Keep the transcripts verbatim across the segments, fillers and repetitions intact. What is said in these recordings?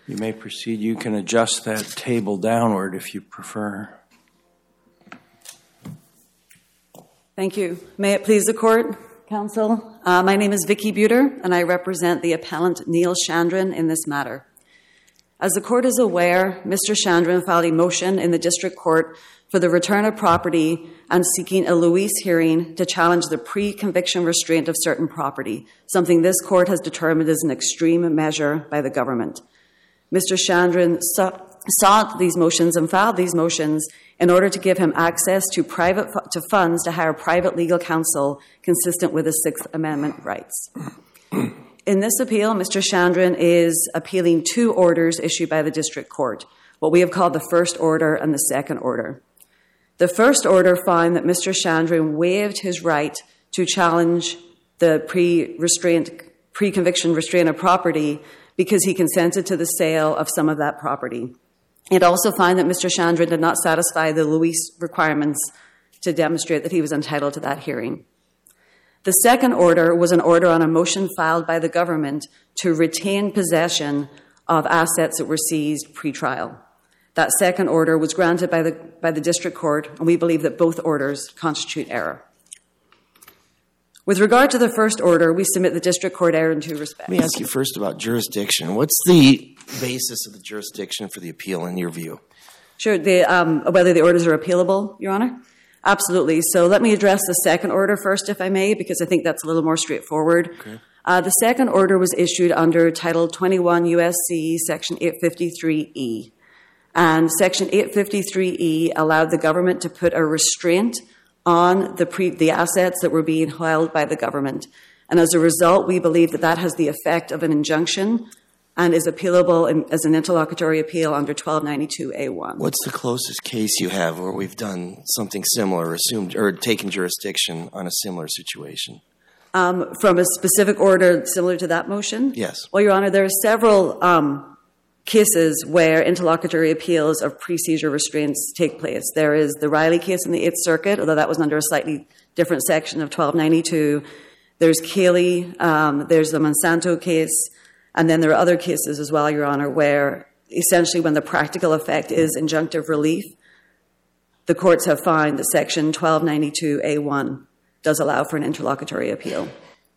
You may proceed. You can adjust that table downward if you prefer. Thank you. May it please the Court, Counsel. Uh, my name is Vicky Buter, and I represent the appellant Neil Chandran in this matter. As the Court is aware, Mister Chandran filed a motion in the District Court for the return of property and seeking a Louise hearing to challenge the pre-conviction restraint of certain property, something this Court has determined is an extreme measure by the government. Mister Chandran sought these motions and filed these motions in order to give him access to private to funds to hire private legal counsel consistent with his Sixth Amendment rights. In this appeal, Mister Chandran is appealing two orders issued by the District Court, what we have called the first order and the second order. The first order found that Mister Chandran waived his right to challenge the pre-restraint, pre-conviction restraint of property because he consented to the sale of some of that property. It also found that Mister Chandran did not satisfy the Louise requirements to demonstrate that he was entitled to that hearing. The second order was an order on a motion filed by the government to retain possession of assets that were seized pre-trial. That second order was granted by the, by the District Court, and we believe that both orders constitute error. With regard to the first order, we submit the District Court error in two respects. Let me ask you first about jurisdiction. What's the basis of the jurisdiction for the appeal in your view? Sure, the, um, whether the orders are appealable, Your Honor? Absolutely. So let me address the second order first, if I may, because I think that's a little more straightforward. Okay. Uh, the second order was issued under Title twenty-one U S C Section eight fifty-three E. And Section eight fifty-three E allowed the government to put a restraint on the, pre- the assets that were being held by the government. And as a result, we believe that that has the effect of an injunction and is appealable in, as an interlocutory appeal under twelve ninety-two A one. What's the closest case you have where we've done something similar, assumed or taken jurisdiction on a similar situation? Um, from a specific order similar to that motion? Yes. Well, Your Honor, there are several um, cases where interlocutory appeals of pre-seizure restraints take place. There is the Riley case in the Eighth Circuit, although that was under a slightly different section of twelve ninety-two. There's Cayley, um, there's the Monsanto case, and then there are other cases as well, Your Honor, where essentially when the practical effect is injunctive relief, the courts have found that Section twelve ninety-two A one does allow for an interlocutory appeal.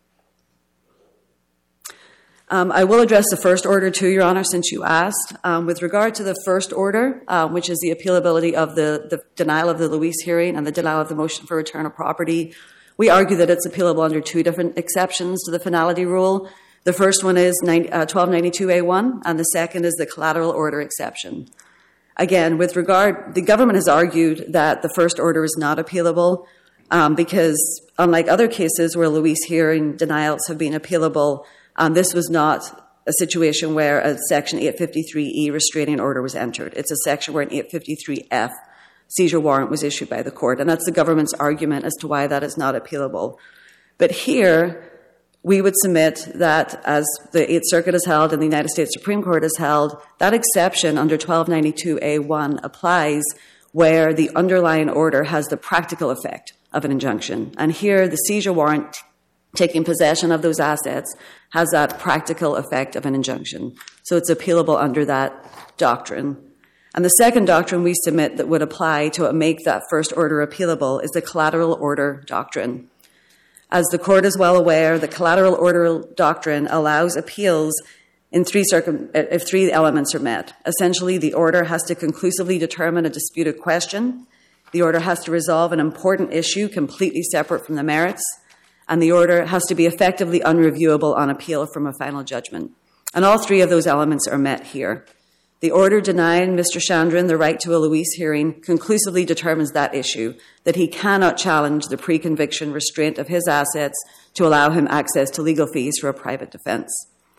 Um, I will address the first order too, Your Honor, since you asked. Um, with regard to the first order, uh, which is the appealability of the, the denial of the Louise hearing and the denial of the motion for return of property, we argue that it's appealable under two different exceptions to the finality rule. The first one is twelve ninety-two A one, and the second is the collateral order exception. Again, with regard, the government has argued that the first order is not appealable um, because, unlike other cases where Louise hearing denials have been appealable, um, this was not a situation where a Section eight fifty-three E restraining order was entered. It's a section where an eight fifty-three F seizure warrant was issued by the court, and that's the government's argument as to why that is not appealable. But here, we would submit that, as the Eighth Circuit has held and the United States Supreme Court has held, that exception under twelve ninety-two A one applies where the underlying order has the practical effect of an injunction. And here, the seizure warrant taking possession of those assets has that practical effect of an injunction. So it's appealable under that doctrine. And the second doctrine we submit that would apply to make that first order appealable is the collateral order doctrine. As the court is well aware, the collateral order doctrine allows appeals in three circum- if three elements are met. Essentially, the order has to conclusively determine a disputed question, the order has to resolve an important issue completely separate from the merits, and the order has to be effectively unreviewable on appeal from a final judgment. And all three of those elements are met here. The order denying Mister Chandran the right to a Louise hearing conclusively determines that issue, that he cannot challenge the pre-conviction restraint of his assets to allow him access to legal fees for a private defense.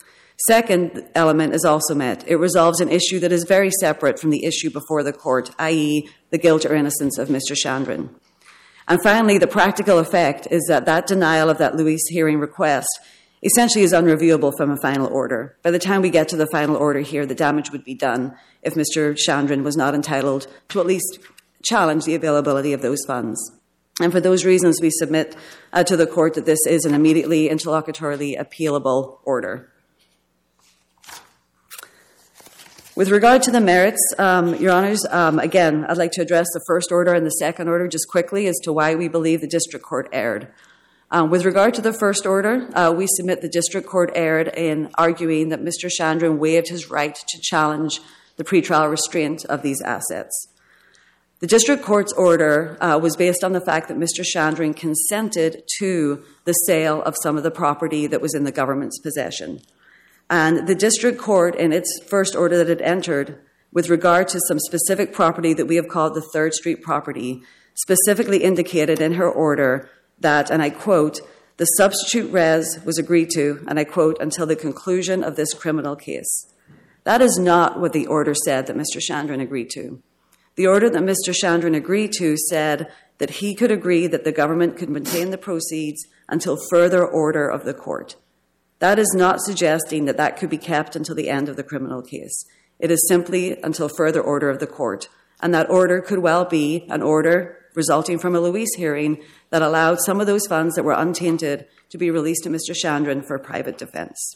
Second element is also met. It resolves an issue that is very separate from the issue before the court, that is the guilt or innocence of Mister Chandran. And finally, the practical effect is that that denial of that Louise hearing request essentially is unreviewable from a final order. By the time we get to the final order here, the damage would be done if Mister Chandran was not entitled to at least challenge the availability of those funds. And for those reasons, we submit uh, to the court that this is an immediately interlocutorily appealable order. With regard to the merits, um, Your Honours, um, again, I'd like to address the first order and the second order just quickly as to why we believe the district court erred. Um, with regard to the first order, uh, we submit the district court erred in arguing that Mister Chandran waived his right to challenge the pretrial restraint of these assets. The district court's order uh, was based on the fact that Mister Chandran consented to the sale of some of the property that was in the government's possession. And the district court, in its first order that it entered, with regard to some specific property that we have called the Third Street property, specifically indicated in her order that, and I quote, the substitute res was agreed to, and I quote, until the conclusion of this criminal case. That is not what the order said that Mister Chandran agreed to. The order that Mister Chandran agreed to said that he could agree that the government could maintain the proceeds until further order of the court. That is not suggesting that that could be kept until the end of the criminal case. It is simply until further order of the court. And that order could well be an order resulting from a Louise hearing that allowed some of those funds that were untainted to be released to Mister Chandran for private defense.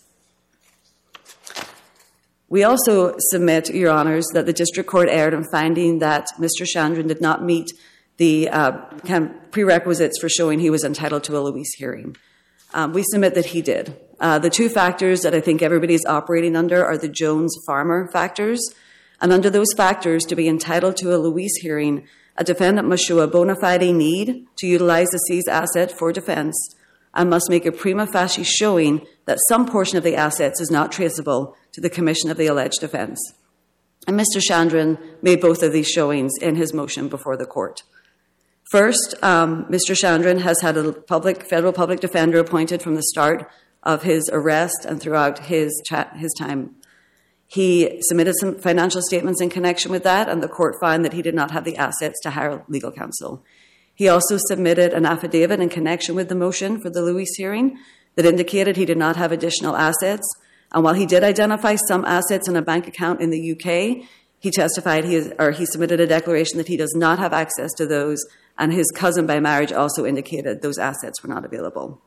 We also submit, Your Honours, that the district court erred in finding that Mister Chandran did not meet the uh, kind of prerequisites for showing he was entitled to a Louise hearing. Um, we submit that he did. Uh, the two factors that I think everybody is operating under are the Jones-Farmer factors. And under those factors, to be entitled to a Louise hearing, a defendant must show a bona fide need to utilize the seized asset for defense and must make a prima facie showing that some portion of the assets is not traceable to the commission of the alleged offence. And Mister Chandran made both of these showings in his motion before the court. First, um, Mister Chandran has had a public, federal public defender appointed from the start of his arrest and throughout his, cha- his time. He submitted some financial statements in connection with that, and the court found that he did not have the assets to hire legal counsel. He also submitted an affidavit in connection with the motion for the Louise hearing that indicated he did not have additional assets. And while he did identify some assets in a bank account in the U K, he testified, he is, or he submitted a declaration that he does not have access to those, and his cousin by marriage also indicated those assets were not available.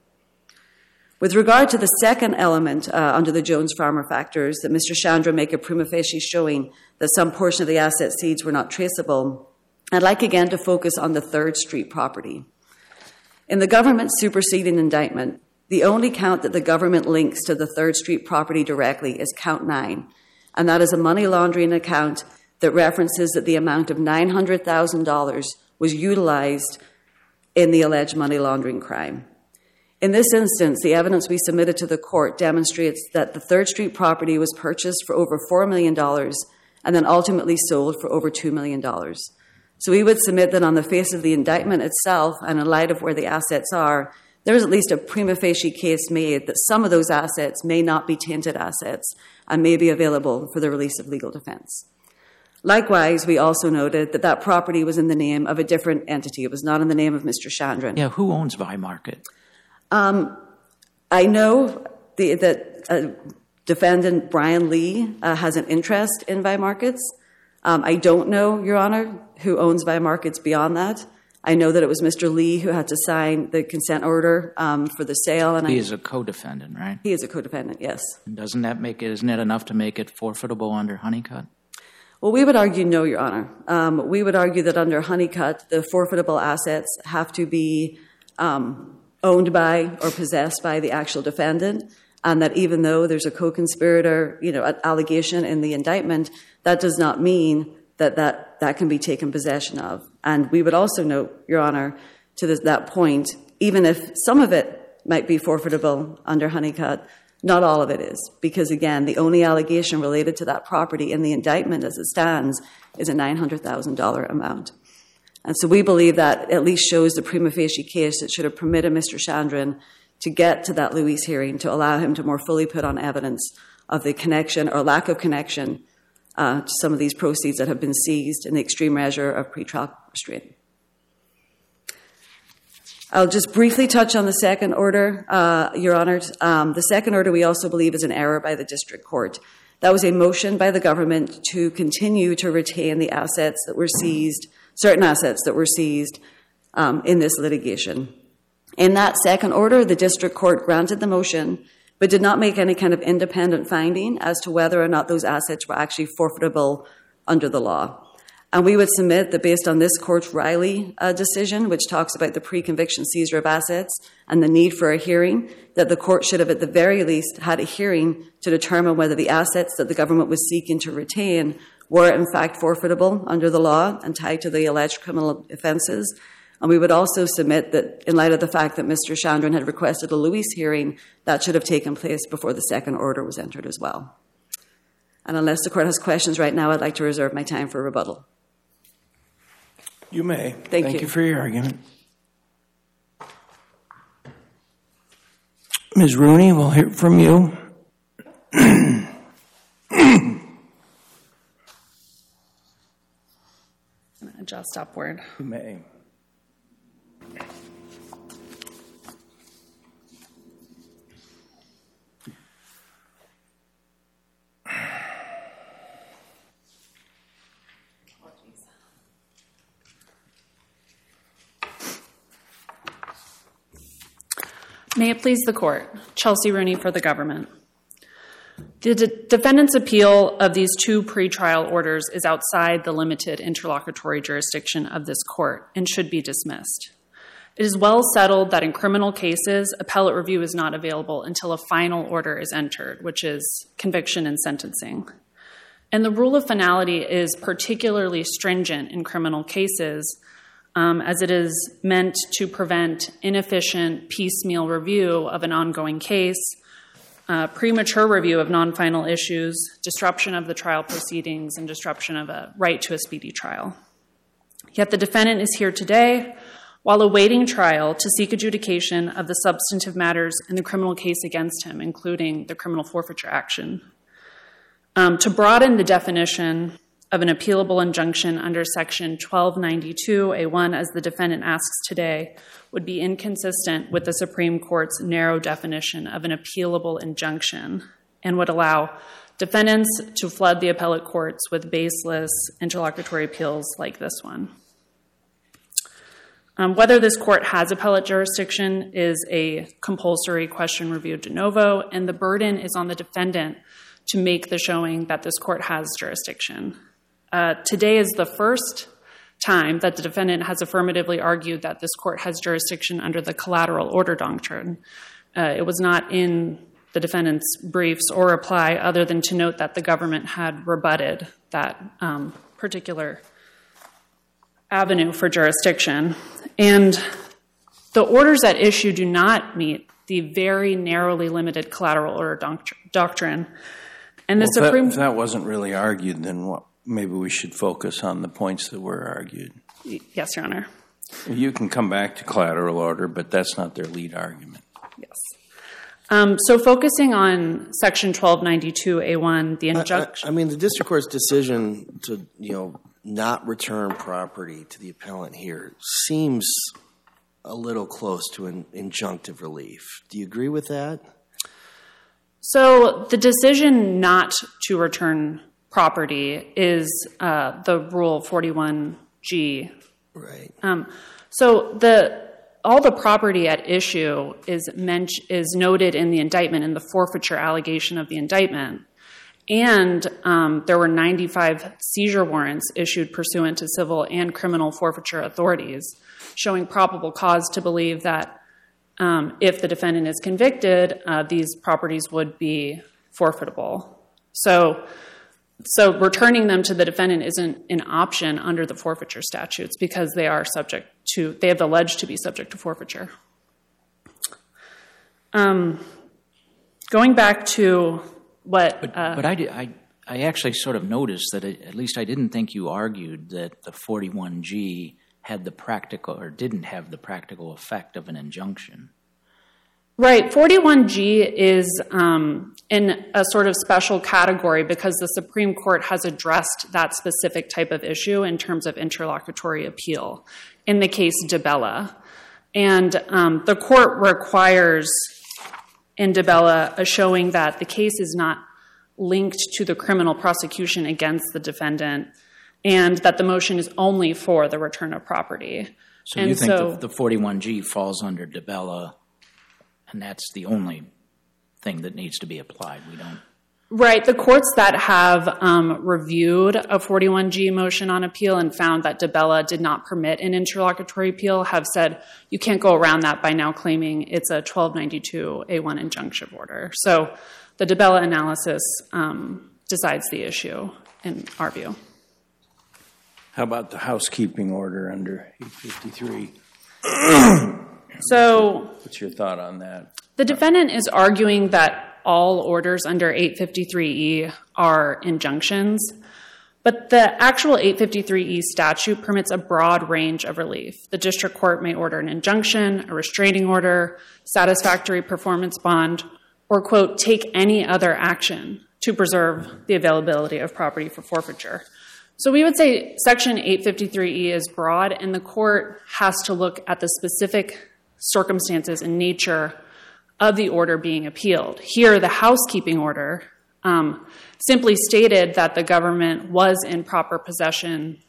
With regard to the second element uh, under the Jones-Farmer factors, that Mister Chandran make a prima facie showing that some portion of the asset seeds were not traceable, I'd like again to focus on the Third Street property. In the government superseding indictment, the only count that the government links to the Third Street property directly is count nine, and that is a money laundering account that references that the amount of nine hundred thousand dollars was utilized in the alleged money laundering crime. In this instance, the evidence we submitted to the court demonstrates that the Third Street property was purchased for over four million dollars and then ultimately sold for over two million dollars. So we would submit that on the face of the indictment itself and in light of where the assets are, there is at least a prima facie case made that some of those assets may not be tainted assets and may be available for the release of legal defense. Likewise, we also noted that that property was in the name of a different entity. It was not in the name of Mister Chandran. Yeah, who owns Vimarket? Um, I know the, that uh, defendant Brian Lee uh, has an interest in Vimarkets. Um, I don't know, Your Honour, who owns Vimarkets beyond that. I know that it was Mister Lee who had to sign the consent order um, for the sale. And he I, is a co-defendant, right? He is a co-defendant, yes. And doesn't that make it, isn't it enough to make it forfeitable under Honeycutt? Well, we would argue no, Your Honour. Um, we would argue that under Honeycutt, the forfeitable assets have to be um, owned by or possessed by the actual defendant, and that even though there's a co-conspirator, you know, allegation in the indictment, that does not mean that that, that can be taken possession of. And we would also note, Your Honour, to this, that point, even if some of it might be forfeitable under Honeycutt, not all of it is. Because, again, the only allegation related to that property in the indictment as it stands is a nine hundred thousand dollars amount. And so we believe that at least shows the prima facie case that should have permitted Mister Chandran to get to that Louise hearing to allow him to more fully put on evidence of the connection or lack of connection uh, to some of these proceeds that have been seized in the extreme measure of pretrial restraint. I'll just briefly touch on the second order, uh, Your Honours. Um, the second order we also believe is an error by the district court. That was a motion by the government to continue to retain the assets that were seized, certain assets that were seized um, in this litigation. In that second order, the district court granted the motion, but did not make any kind of independent finding as to whether or not those assets were actually forfeitable under the law. And we would submit that based on this court's Riley uh, decision, which talks about the pre-conviction seizure of assets and the need for a hearing, that the court should have at the very least had a hearing to determine whether the assets that the government was seeking to retain were in fact forfeitable under the law and tied to the alleged criminal offenses. And we would also submit that in light of the fact that Mister Chandran had requested a Luis hearing, that should have taken place before the second order was entered as well. And unless the court has questions right now, I'd like to reserve my time for rebuttal. You may. Thank Thank you. you for your argument. Miz Rooney, we'll hear from you. Adjust upward. You may. May it please the court. Chelsea Rooney for the government. The de- defendant's appeal of these two pretrial orders is outside the limited interlocutory jurisdiction of this court and should be dismissed. It is well settled that in criminal cases, appellate review is not available until a final order is entered, which is conviction and sentencing. And the rule of finality is particularly stringent in criminal cases, Um, as it is meant to prevent inefficient piecemeal review of an ongoing case, uh, premature review of non-final issues, disruption of the trial proceedings, and disruption of a right to a speedy trial. Yet the defendant is here today while awaiting trial to seek adjudication of the substantive matters in the criminal case against him, including the criminal forfeiture action. Um, to broaden the definition of an appealable injunction under Section twelve ninety-two A one, as the defendant asks today, would be inconsistent with the Supreme Court's narrow definition of an appealable injunction and would allow defendants to flood the appellate courts with baseless interlocutory appeals like this one. Um, whether this court has appellate jurisdiction is a compulsory question review de novo, and the burden is on the defendant to make the showing that this court has jurisdiction. Uh, today is the first time that the defendant has affirmatively argued that this court has jurisdiction under the collateral order doctrine. Uh, it was not in the defendant's briefs or reply other than to note that the government had rebutted that um, particular avenue for jurisdiction. And the orders at issue do not meet the very narrowly limited collateral order doct- doctrine. And the Well, Supreme... If that, if that wasn't really argued, then what? Maybe we should focus on the points that were argued. Yes, Your Honor. You can come back to collateral order, but that's not their lead argument. Yes. Um, so focusing on Section twelve ninety-two A one, the injunction... I, I, I mean, the district court's decision to, you know, not return property to the appellant here seems a little close to an injunctive relief. Do you agree with that? So the decision not to return property is uh, the Rule forty-one G. Right. Um, so the all the property at issue is meant, is noted in the indictment, in the forfeiture allegation of the indictment. And um, there were ninety-five seizure warrants issued pursuant to civil and criminal forfeiture authorities, showing probable cause to believe that um, if the defendant is convicted, uh, these properties would be forfeitable. So So returning them to the defendant isn't an option under the forfeiture statutes because they are subject to, they have alleged to be subject to forfeiture. Um, going back to what... But, uh, but I, did, I, I actually sort of noticed that, it, at least I didn't think you argued that the forty-one G had the practical, or didn't have the practical effect of an injunction. Right. forty-one G is um, in a sort of special category because the Supreme Court has addressed that specific type of issue in terms of interlocutory appeal in the case DiBella. And um, the court requires in DiBella a showing that the case is not linked to the criminal prosecution against the defendant and that the motion is only for the return of property. So and you think so, the, the forty-one G falls under DiBella, and that's the only thing that needs to be applied. We don't. Right. The courts that have um, reviewed a forty-one G motion on appeal and found that DiBella did not permit an interlocutory appeal have said you can't go around that by now claiming it's a twelve ninety-two A one injunctive order. So the DiBella analysis um, decides the issue in our view. How about the housekeeping order under eight fifty-three? So what's your thought on that? The defendant is arguing that all orders under eight fifty-three E are injunctions, but the actual eight fifty-three E statute permits a broad range of relief. The district court may order an injunction, a restraining order, satisfactory performance bond, or, quote, take any other action to preserve the availability of property for forfeiture. So we would say Section eight fifty-three E is broad, and the court has to look at the specific circumstances and nature of the order being appealed. Here, the housekeeping order um, simply stated that the government was in proper possession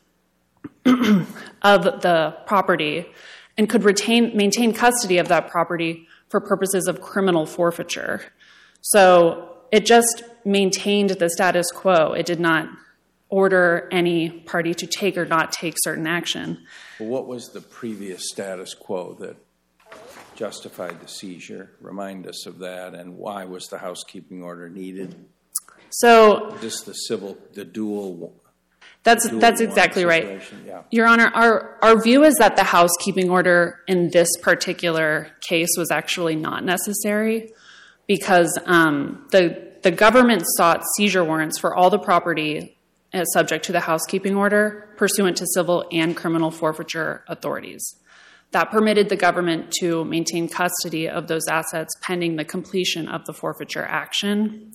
of the property and could retain, maintain custody of that property for purposes of criminal forfeiture. So it just maintained the status quo. It did not order any party to take or not take certain action. Well, what was the previous status quo that justified the seizure? Remind us of that, and why was the housekeeping order needed? So just the civil, the dual. That's dual that's exactly right, yeah. Your Honor. Our our view is that the housekeeping order in this particular case was actually not necessary because um, the the government sought seizure warrants for all the property uh, subject to the housekeeping order pursuant to civil and criminal forfeiture authorities. That permitted the government to maintain custody of those assets pending the completion of the forfeiture action.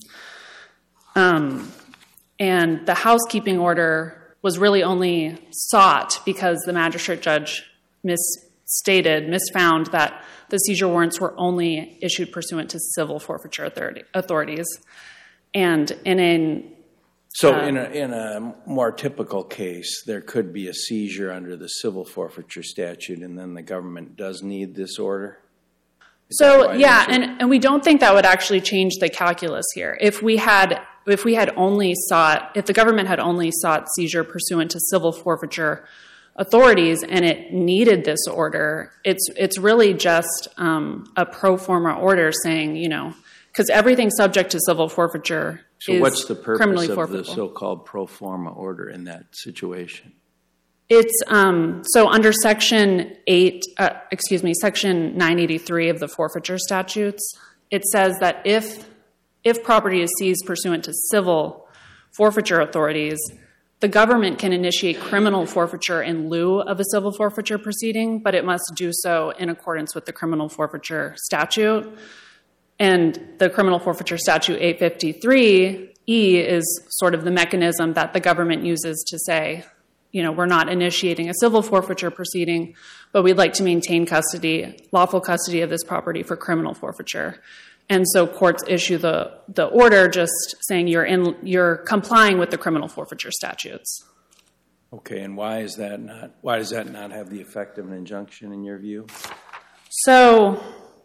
Um, and the housekeeping order was really only sought because the magistrate judge misstated, misfound that the seizure warrants were only issued pursuant to civil forfeiture authority, authorities. And in a So uh, in a in a more typical case, there could be a seizure under the civil forfeiture statute, and then the government does need this order? Is that So why yeah, they should- and, and we don't think that would actually change the calculus here. If we had if we had only sought, if the government had only sought seizure pursuant to civil forfeiture authorities and it needed this order, it's it's really just um, a pro forma order saying, you know, because everything subject to civil forfeiture So is what's the purpose criminally of the forfeitable. so-called pro forma order in that situation? It's um, so under Section eight, uh, excuse me, Section nine eighty-three of the forfeiture statutes, it says that if if property is seized pursuant to civil forfeiture authorities, the government can initiate criminal forfeiture in lieu of a civil forfeiture proceeding, but it must do so in accordance with the criminal forfeiture statute. And the criminal forfeiture statute eight fifty-three E is sort of the mechanism that the government uses to say, you know, we're not initiating a civil forfeiture proceeding, but we'd like to maintain custody, lawful custody of this property for criminal forfeiture. And so courts issue the, the order just saying you're in, you're complying with the criminal forfeiture statutes. Okay, and why is that not, why does that not have the effect of an injunction in your view? So,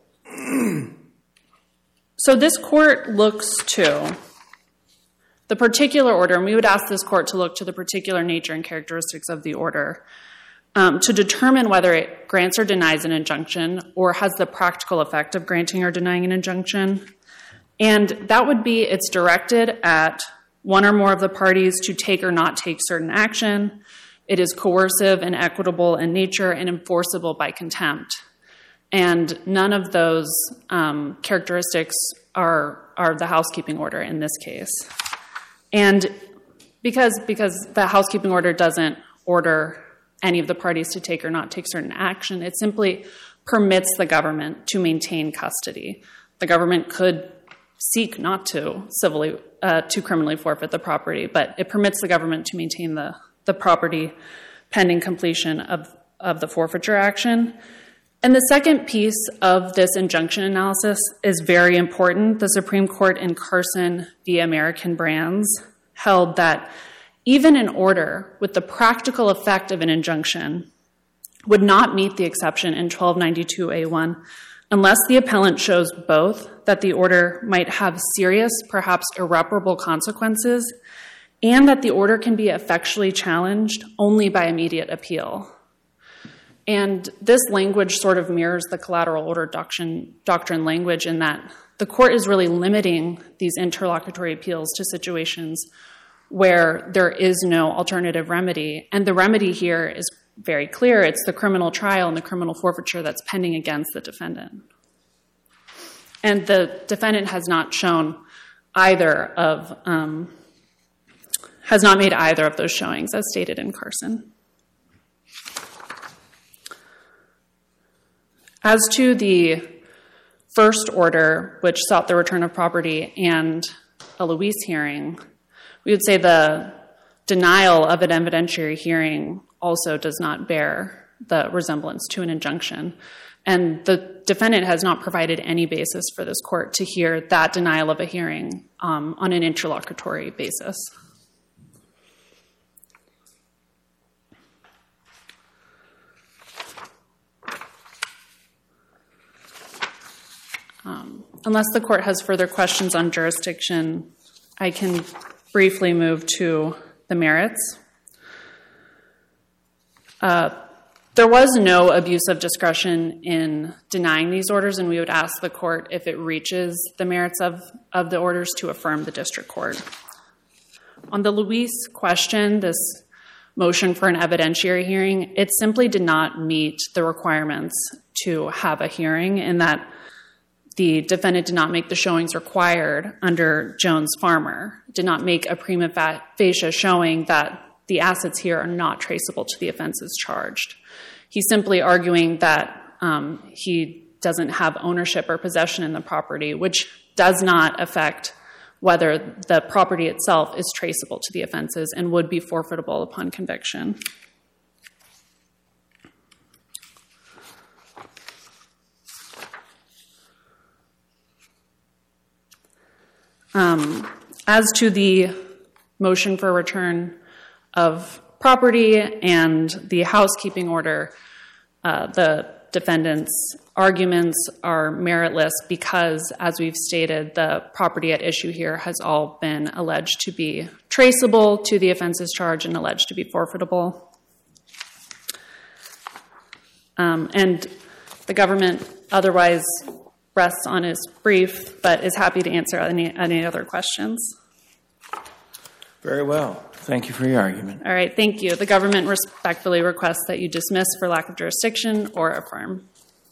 so this court looks to the particular order, and we would ask this court to look to the particular nature and characteristics of the order um, to determine whether it grants or denies an injunction or has the practical effect of granting or denying an injunction. And that would be it's directed at one or more of the parties to take or not take certain action. It is coercive and equitable in nature and enforceable by contempt. And none of those um, characteristics are, are the housekeeping order in this case. And because because the housekeeping order doesn't order any of the parties to take or not take certain action, it simply permits the government to maintain custody. The government could seek not to civilly, uh, to criminally forfeit the property, but it permits the government to maintain the, the property pending completion of, of the forfeiture action. And the second piece of this injunction analysis is very important. The Supreme Court in Carson v. American Brands held that even an order with the practical effect of an injunction would not meet the exception in twelve ninety-two A one unless the appellant shows both that the order might have serious, perhaps irreparable consequences, and that the order can be effectually challenged only by immediate appeal. And this language sort of mirrors the collateral order doctrine, doctrine language in that the court is really limiting these interlocutory appeals to situations where there is no alternative remedy. And the remedy here is very clear. It's the criminal trial and the criminal forfeiture that's pending against the defendant. And the defendant has not shown either of, um, has not made either of those showings, as stated in Carson. As to the first order, which sought the return of property and a Luis hearing, we would say the denial of an evidentiary hearing also does not bear the resemblance to an injunction. And the defendant has not provided any basis for this court to hear that denial of a hearing um, on an interlocutory basis. Um, unless the court has further questions on jurisdiction, I can briefly move to the merits. Uh, there was no abuse of discretion in denying these orders, and we would ask the court, if it reaches the merits of, of the orders, to affirm the district court. On the Luis question, this motion for an evidentiary hearing, it simply did not meet the requirements to have a hearing, in that the defendant did not make the showings required under Jones-Farmer, did not make a prima facie showing that the assets here are not traceable to the offenses charged. He's simply arguing that um, he doesn't have ownership or possession in the property, which does not affect whether the property itself is traceable to the offenses and would be forfeitable upon conviction. Um, as to the motion for return of property and the housekeeping order, uh, the defendant's arguments are meritless because, as we've stated, the property at issue here has all been alleged to be traceable to the offenses charged and alleged to be forfeitable. Um, and the government otherwise rests on his brief, but is happy to answer any, any other questions. Very well. Thank you for your argument. All right, thank you. The government respectfully requests that you dismiss for lack of jurisdiction or affirm.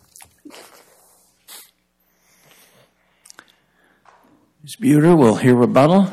Miz Buter, we'll hear rebuttal.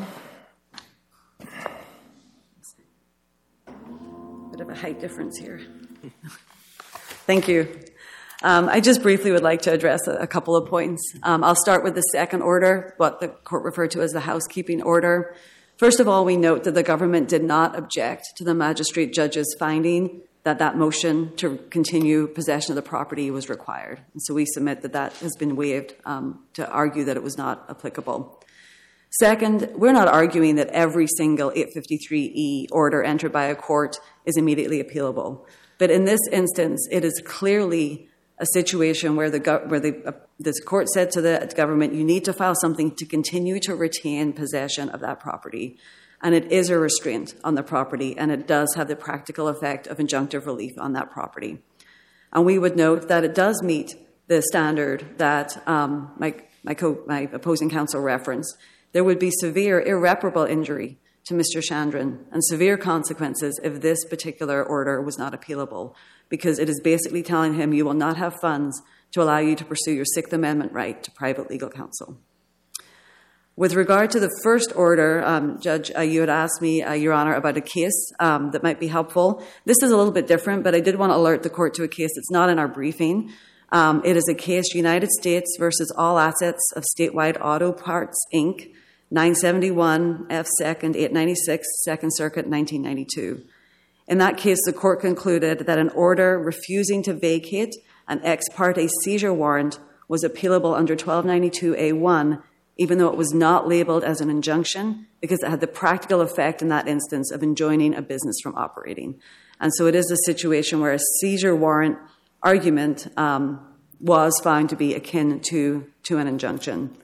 Bit of a height difference here. Thank you. Um, I just briefly would like to address a, a couple of points. Um, I'll start with the second order, what the court referred to as the housekeeping order. First of all, we note that the government did not object to the magistrate judge's finding that that motion to continue possession of the property was required. And so we submit that that has been waived um, to argue that it was not applicable. Second, we're not arguing that every single eight fifty-three E order entered by a court is immediately appealable. But in this instance, it is clearly a situation where the go- where the, uh, this court said to the government, you need to file something to continue to retain possession of that property. And it is a restraint on the property, and it does have the practical effect of injunctive relief on that property. And we would note that it does meet the standard that um, my, my, co- my opposing counsel referenced. There would be severe, irreparable injury to Mister Chandran and severe consequences if this particular order was not appealable, because it is basically telling him you will not have funds to allow you to pursue your Sixth Amendment right to private legal counsel. With regard to the first order, um, Judge, uh, you had asked me, uh, Your Honor, about a case um, that might be helpful. This is a little bit different, but I did want to alert the court to a case that's not in our briefing. Um, it is a case, United States versus All Assets of Statewide Auto Parts, Incorporated, nine seventy-one F second eight ninety-six, Second Circuit, nineteen ninety-two. In that case, the court concluded that an order refusing to vacate an ex parte seizure warrant was appealable under twelve ninety-two A one, even though it was not labeled as an injunction, because it had the practical effect in that instance of enjoining a business from operating. And so it is a situation where a seizure warrant argument um, was found to be akin to, to an injunction.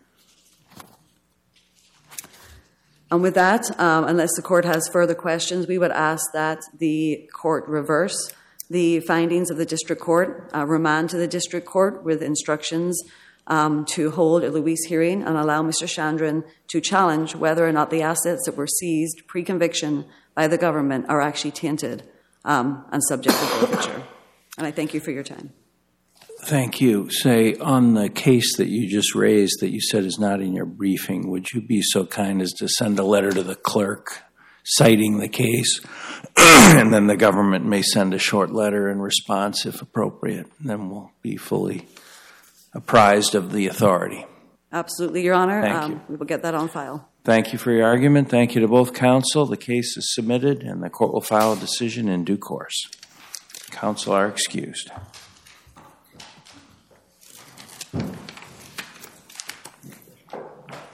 And with that, um, unless the court has further questions, we would ask that the court reverse the findings of the district court, uh, remand to the district court with instructions um, to hold a Luis hearing and allow Mister Chandran to challenge whether or not the assets that were seized pre-conviction by the government are actually tainted um, and subject to forfeiture. And I thank you for your time. Thank you. Say, on the case that you just raised that you said is not in your briefing, would you be so kind as to send a letter to the clerk citing the case, and then the government may send a short letter in response if appropriate, and then we'll be fully apprised of the authority. Absolutely, Your Honor. Thank um, you. We will get that on file. Thank you for your argument. Thank you to both counsel. The case is submitted, and the court will file a decision in due course. Counsel are excused.